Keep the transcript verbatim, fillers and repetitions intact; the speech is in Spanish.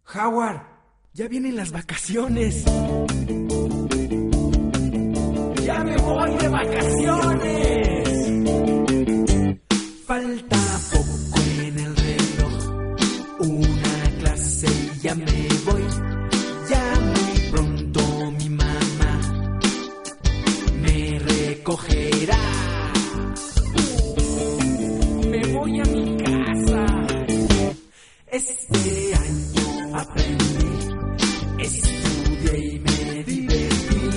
Howard, ya vienen las vacaciones. ¡Ya me voy de vacaciones!